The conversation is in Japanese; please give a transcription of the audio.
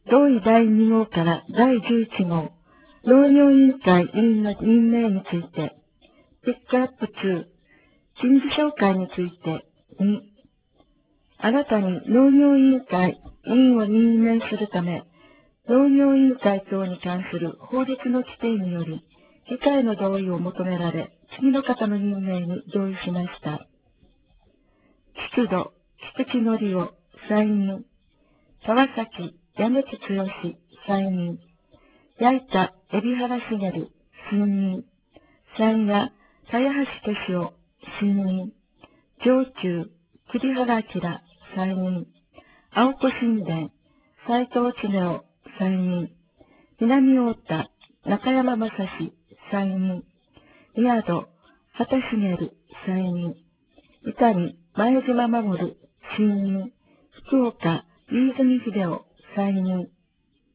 同意第2号から第11号、農業委員会委員の任命について、ピックアップ2、人事紹介について2、新たに農業委員会委員を任命するため、農業委員会等に関する法律の規定により、議会の同意を求められ、次の方の任命に同意しました。出土、菊池則夫、再任。川崎、矢貫剛、再任。矢板、海老原茂、新任。山谷、茅橋俊夫、新任。上中、栗原明、再任。青子神殿、斉藤恒夫、再任。南太田、中山正史、再任。宮戸、畑茂、再任。伊丹、前島守、新任。福岡、飯泉秀夫、再任。